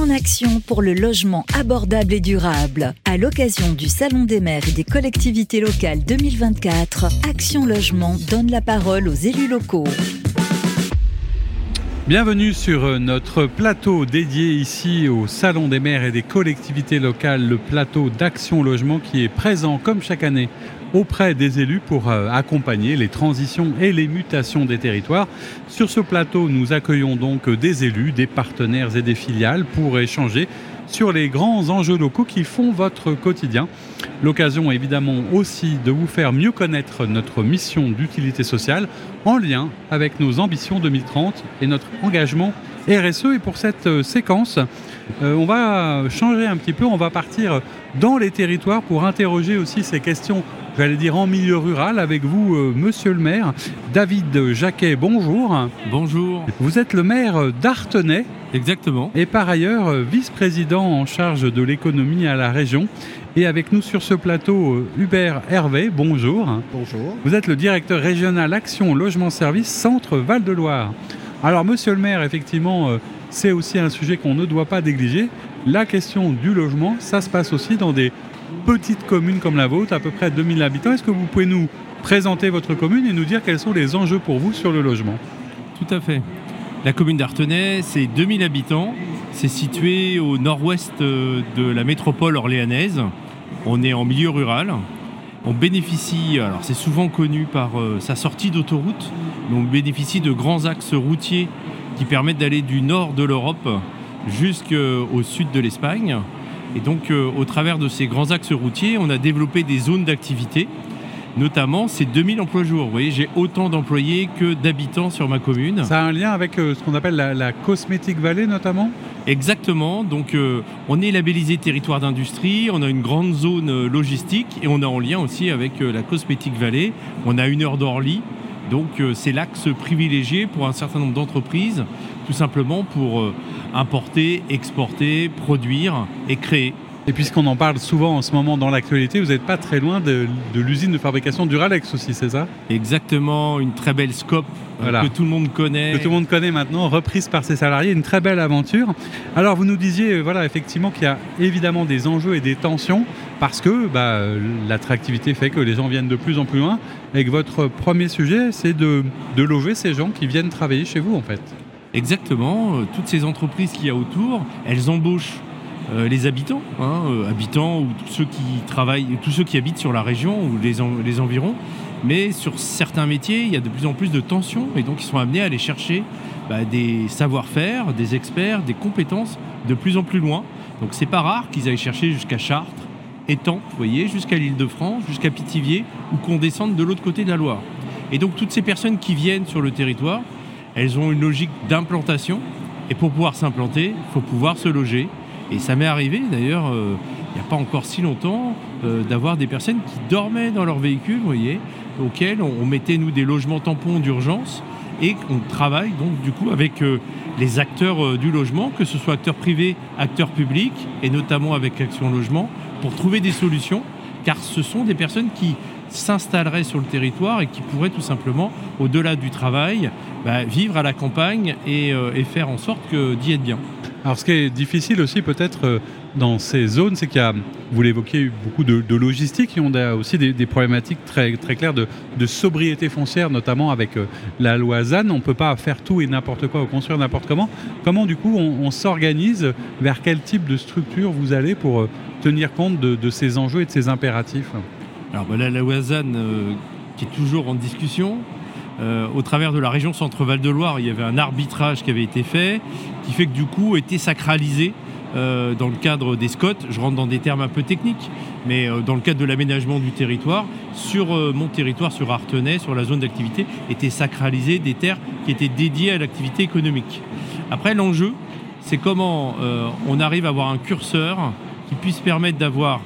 en action pour le logement abordable et durable. À l'occasion du Salon des maires et des collectivités locales 2024, Action Logement donne la parole aux élus locaux. Bienvenue sur notre plateau dédié ici au Salon des maires et des collectivités locales, le plateau d'Action Logement qui est présent comme chaque année auprès des élus pour accompagner les transitions et les mutations des territoires. Sur ce plateau, nous accueillons donc des élus, des partenaires et des filiales pour échanger sur les grands enjeux locaux qui font votre quotidien. L'occasion évidemment aussi de vous faire mieux connaître notre mission d'utilité sociale en lien avec nos ambitions 2030 et notre engagement RSE. Et pour cette séquence, on va changer un petit peu, on va partir dans les territoires pour interroger aussi ces questions, j'allais dire en milieu rural, avec vous, monsieur le maire. David Jacquet, bonjour. Bonjour. Vous êtes le maire d'Artenay. Exactement. Et par ailleurs, vice-président en charge de l'économie à la région. Et avec nous sur ce plateau, Hubert Hervé, bonjour. Bonjour. Vous êtes le directeur régional Action Logement Service Centre Val-de-Loire. Alors, monsieur le maire, effectivement, c'est aussi un sujet qu'on ne doit pas négliger. La question du logement, ça se passe aussi dans des petites communes comme la vôtre, à peu près 2000 habitants. Est-ce que vous pouvez nous présenter votre commune et nous dire quels sont les enjeux pour vous sur le logement ? Tout à fait. La commune d'Artenay, c'est 2000 habitants. C'est situé au nord-ouest de la métropole orléanaise. On est en milieu rural. On bénéficie, alors c'est souvent connu par sa sortie d'autoroute, mais on bénéficie de grands axes routiers qui permettent d'aller du nord de l'Europe jusqu'au sud de l'Espagne. Et donc, au travers de ces grands axes routiers, on a développé des zones d'activité. Notamment, c'est 2000 emplois jour. Vous voyez, j'ai autant d'employés que d'habitants sur ma commune. Ça a un lien avec ce qu'on appelle la Cosmétique Vallée, notamment ? Exactement. Donc, on est labellisé territoire d'industrie, on a une grande zone logistique et on est en lien aussi avec la Cosmétique Vallée. On a 1 heure d'Orly. Donc, c'est l'axe privilégié pour un certain nombre d'entreprises, tout simplement pour importer, exporter, produire et créer. Et puisqu'on en parle souvent en ce moment dans l'actualité, vous n'êtes pas très loin de l'usine de fabrication Duralex aussi, c'est ça ? Exactement, une très belle scope que tout le monde connaît. Que tout le monde connaît maintenant, reprise par ses salariés, une très belle aventure. Alors vous nous disiez effectivement qu'il y a évidemment des enjeux et des tensions parce que l'attractivité fait que les gens viennent de plus en plus loin et que votre premier sujet, c'est de loger ces gens qui viennent travailler chez vous en fait. Exactement, toutes ces entreprises qu'il y a autour, elles embauchent les habitants, habitants ou tous ceux qui travaillent, tous ceux qui habitent sur la région ou les environs. Mais sur certains métiers, il y a de plus en plus de tensions et donc ils sont amenés à aller chercher des savoir-faire, des experts, des compétences de plus en plus loin. Donc c'est pas rare qu'ils aillent chercher jusqu'à Chartres, Étampes, vous voyez, jusqu'à l'Île-de-France, jusqu'à Pithiviers ou qu'on descende de l'autre côté de la Loire. Et donc toutes ces personnes qui viennent sur le territoire, elles ont une logique d'implantation et pour pouvoir s'implanter, il faut pouvoir se loger. Et ça m'est arrivé d'ailleurs, il n'y a pas encore si longtemps, d'avoir des personnes qui dormaient dans leur véhicule, vous voyez, auxquels on mettait nous des logements tampons d'urgence et on travaille donc du coup avec les acteurs du logement, que ce soit acteurs privés, acteurs publics et notamment avec Action Logement pour trouver des solutions car ce sont des personnes qui s'installeraient sur le territoire et qui pourraient tout simplement, au-delà du travail, vivre à la campagne et faire en sorte d'y être bien. Alors ce qui est difficile aussi peut-être dans ces zones, c'est qu'il y a, vous l'évoquiez, beaucoup de logistique et on a aussi des problématiques très, très claires de sobriété foncière, notamment avec la loi ZAN. On ne peut pas faire tout et n'importe quoi ou construire n'importe comment. Comment du coup on s'organise, vers quel type de structure vous allez pour tenir compte de ces enjeux et de ces impératifs ? Alors la loi ZAN qui est toujours en discussion, au travers de la région Centre-Val de Loire, il y avait un arbitrage qui avait été fait, qui fait que du coup était sacralisé dans le cadre des SCOT. Je rentre dans des termes un peu techniques, mais dans le cadre de l'aménagement du territoire, sur mon territoire, sur Artenay, sur la zone d'activité, étaient sacralisées des terres qui étaient dédiées à l'activité économique. Après, l'enjeu, c'est comment on arrive à avoir un curseur qui puisse permettre d'avoir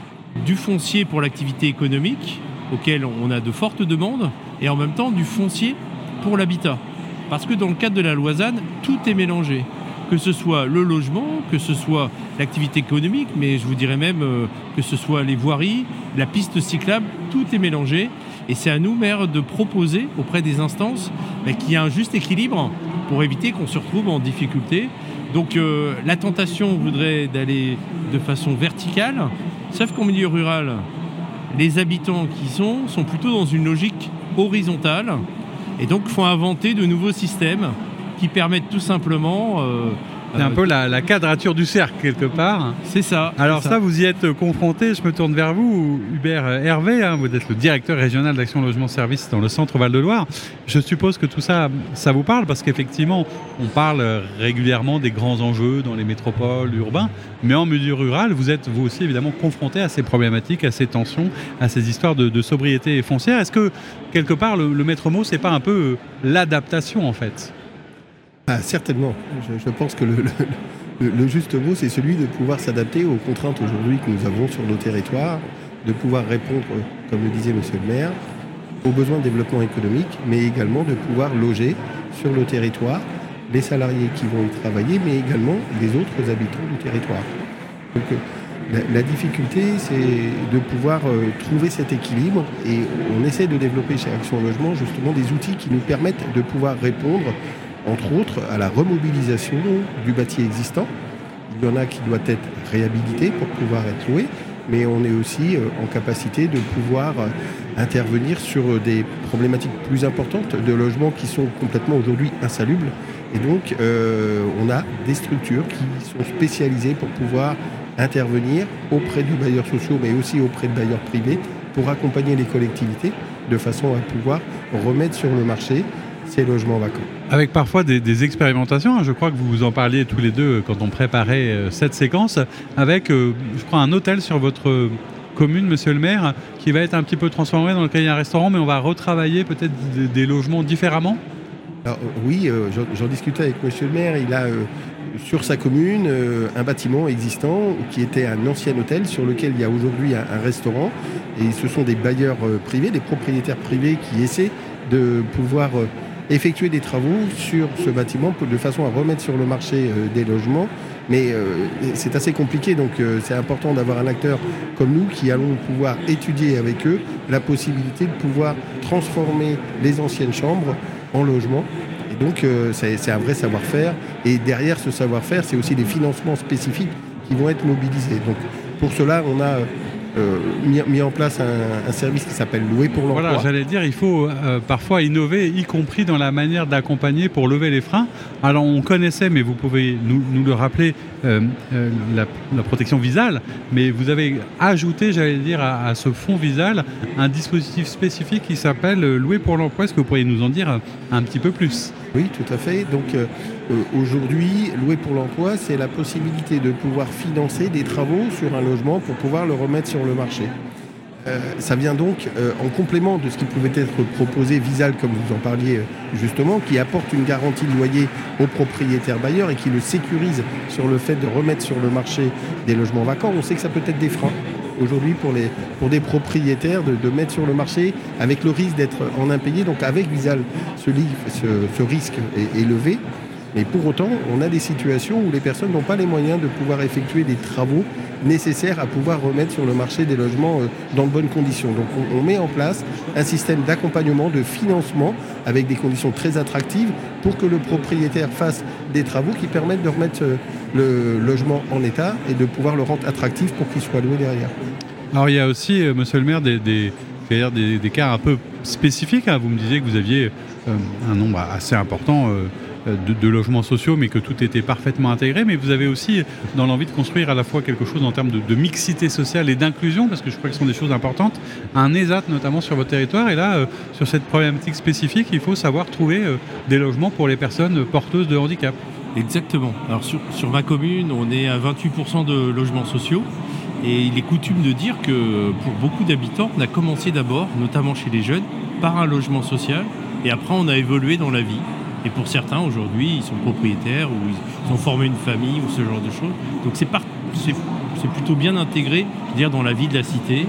du foncier pour l'activité économique, auquel on a de fortes demandes, et en même temps du foncier pour l'habitat. Parce que dans le cadre de la loi ZAN, tout est mélangé. Que ce soit le logement, que ce soit l'activité économique, mais je vous dirais même que ce soit les voiries, la piste cyclable, tout est mélangé. Et c'est à nous, maires, de proposer auprès des instances qu'il y ait un juste équilibre pour éviter qu'on se retrouve en difficulté Donc la tentation voudrait d'aller de façon verticale, sauf qu'en milieu rural, les habitants qui sont plutôt dans une logique horizontale, et donc font inventer de nouveaux systèmes qui permettent tout simplement... c'est un peu la quadrature du cercle, quelque part. C'est ça. Alors ça, vous y êtes confronté. Je me tourne vers vous, Hubert Hervé. Vous êtes le directeur régional d'Action Logement Service dans le centre Val-de-Loire. Je suppose que tout ça, ça vous parle, parce qu'effectivement, on parle régulièrement des grands enjeux dans les métropoles urbains. Mais en milieu rural, vous êtes, vous aussi, évidemment, confronté à ces problématiques, à ces tensions, à ces histoires de sobriété foncière. Est-ce que, quelque part, le maître mot, c'est pas un peu l'adaptation, en fait ? Certainement. Je pense que le juste mot, c'est celui de pouvoir s'adapter aux contraintes aujourd'hui que nous avons sur nos territoires, de pouvoir répondre, comme le disait Monsieur le maire, aux besoins de développement économique, mais également de pouvoir loger sur le territoire les salariés qui vont y travailler, mais également les autres habitants du territoire. Donc, la difficulté, c'est de pouvoir trouver cet équilibre, et on essaie de développer chez Action Logement justement des outils qui nous permettent de pouvoir répondre entre autres à la remobilisation du bâti existant. Il y en a qui doit être réhabilité pour pouvoir être loué, mais on est aussi en capacité de pouvoir intervenir sur des problématiques plus importantes de logements qui sont complètement aujourd'hui insalubres. Et donc, on a des structures qui sont spécialisées pour pouvoir intervenir auprès du bailleur social, mais aussi auprès de bailleurs privés, pour accompagner les collectivités de façon à pouvoir remettre sur le marché ces logements vacants. Avec parfois des expérimentations, je crois que vous en parliez tous les deux quand on préparait cette séquence, avec, je crois, un hôtel sur votre commune, monsieur le maire, qui va être un petit peu transformé dans lequel il y a un restaurant, mais on va retravailler peut-être des logements différemment. Alors, oui, j'en discutais avec monsieur le maire. Il a sur sa commune un bâtiment existant qui était un ancien hôtel sur lequel il y a aujourd'hui un restaurant, et ce sont des bailleurs privés, des propriétaires privés qui essaient de pouvoir effectuer des travaux sur ce bâtiment de façon à remettre sur le marché des logements. Mais c'est assez compliqué, donc c'est important d'avoir un acteur comme nous qui allons pouvoir étudier avec eux la possibilité de pouvoir transformer les anciennes chambres en logements. Et donc c'est un vrai savoir-faire. Et derrière ce savoir-faire, c'est aussi des financements spécifiques qui vont être mobilisés. Donc pour cela, on a mis en place un service qui s'appelle Louer pour l'emploi. Voilà, j'allais dire, il faut parfois innover, y compris dans la manière d'accompagner pour lever les freins. Alors on connaissait, mais vous pouvez nous le rappeler, la protection Visale, mais vous avez ajouté, j'allais dire, à ce fonds Visale, un dispositif spécifique qui s'appelle Louer pour l'emploi. Est-ce que vous pourriez nous en dire un petit peu plus ? Oui, tout à fait. Donc aujourd'hui, Louer pour l'emploi, c'est la possibilité de pouvoir financer des travaux sur un logement pour pouvoir le remettre sur le marché. Ça vient donc en complément de ce qui pouvait être proposé Visale, comme vous en parliez justement, qui apporte une garantie de loyer aux propriétaires bailleurs et qui le sécurise sur le fait de remettre sur le marché des logements vacants. On sait que ça peut être des freins aujourd'hui pour des propriétaires de mettre sur le marché avec le risque d'être en impayé. Donc avec Visale, ce risque est élevé. Mais pour autant, on a des situations où les personnes n'ont pas les moyens de pouvoir effectuer des travaux nécessaires à pouvoir remettre sur le marché des logements dans de bonnes conditions. Donc on met en place un système d'accompagnement, de financement avec des conditions très attractives pour que le propriétaire fasse des travaux qui permettent de remettre le logement en état et de pouvoir le rendre attractif pour qu'il soit loué derrière. Alors il y a aussi, monsieur le maire, des cas un peu spécifiques. Vous me disiez que vous aviez un nombre assez important de logements sociaux, mais que tout était parfaitement intégré. Mais vous avez aussi dans l'envie de construire à la fois quelque chose en termes de mixité sociale et d'inclusion, parce que je crois que ce sont des choses importantes, un ESAT notamment sur votre territoire. Et là, sur cette problématique spécifique, il faut savoir trouver des logements pour les personnes porteuses de handicap. Exactement. Alors sur ma commune, on est à 28% de logements sociaux. Et il est coutume de dire que pour beaucoup d'habitants, on a commencé d'abord, notamment chez les jeunes, par un logement social. Et après, on a évolué dans la vie. Et pour certains, aujourd'hui, ils sont propriétaires ou ils ont formé une famille ou ce genre de choses. Donc c'est plutôt bien intégré, je veux dire, dans la vie de la cité.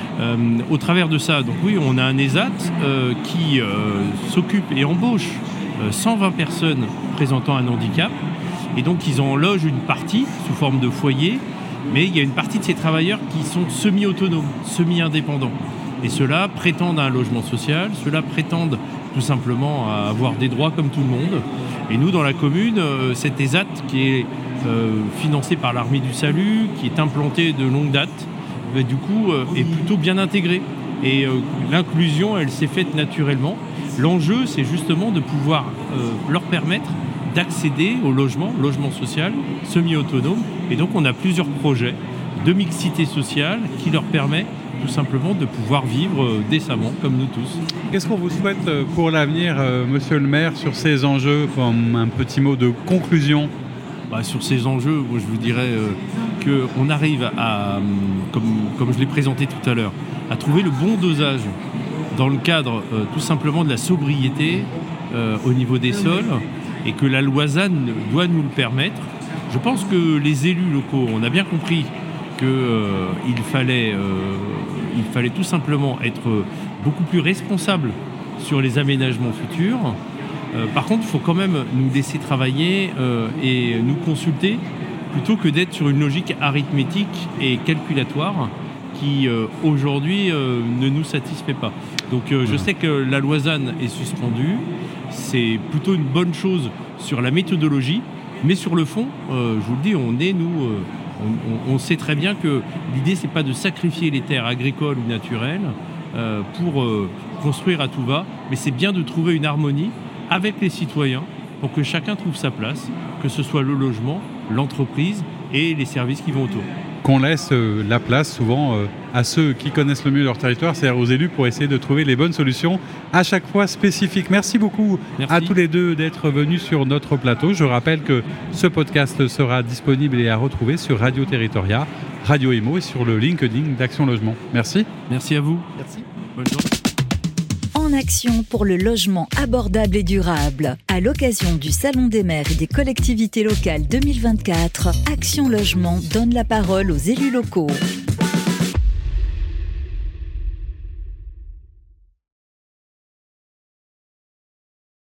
Au travers de ça, donc oui, on a un ESAT qui s'occupe et embauche 120 personnes présentant un handicap. Et donc, ils en logent une partie sous forme de foyer. Mais il y a une partie de ces travailleurs qui sont semi-autonomes, semi-indépendants. Et ceux-là prétendent à un logement social, ceux-là prétendent tout simplement à avoir des droits comme tout le monde. Et nous, dans la commune, cette ESAT qui est financée par l'Armée du Salut, qui est implantée de longue date, du coup, est plutôt bien intégrée. Et l'inclusion, elle s'est faite naturellement. L'enjeu, c'est justement de pouvoir leur permettre d'accéder au logement social, semi-autonome. Et donc, on a plusieurs projets de mixité sociale qui leur permet tout simplement de pouvoir vivre décemment, comme nous tous. Qu'est-ce qu'on vous souhaite pour l'avenir, monsieur le maire, sur ces enjeux, comme un petit mot de conclusion? Sur ces enjeux, moi, je vous dirais qu'on arrive à, comme je l'ai présenté tout à l'heure, à trouver le bon dosage dans le cadre tout simplement de la sobriété au niveau des sols, et que la loi ZAN doit nous le permettre. Je pense que les élus locaux, on a bien compris qu'il fallait tout simplement être beaucoup plus responsable sur les aménagements futurs. Par contre, il faut quand même nous laisser travailler et nous consulter plutôt que d'être sur une logique arithmétique et calculatoire qui aujourd'hui ne nous satisfait pas. Donc je sais que la loi ZAN est suspendue, c'est plutôt une bonne chose sur la méthodologie, mais sur le fond, je vous le dis, on sait très bien que l'idée, c'est pas de sacrifier les terres agricoles ou naturelles pour construire à tout va, mais c'est bien de trouver une harmonie avec les citoyens pour que chacun trouve sa place, que ce soit le logement, l'entreprise et les services qui vont autour. Qu'on laisse la place souvent à ceux qui connaissent le mieux leur territoire, c'est-à-dire aux élus, pour essayer de trouver les bonnes solutions, à chaque fois spécifiques. Merci beaucoup à tous les deux d'être venus sur notre plateau. Je rappelle que ce podcast sera disponible et à retrouver sur Radio Territoria, Radio Imo et sur le LinkedIn d'Action Logement. Merci. Merci à vous. Merci. Bonne journée. En action pour le logement abordable et durable. À l'occasion du Salon des maires et des collectivités locales 2024, Action Logement donne la parole aux élus locaux.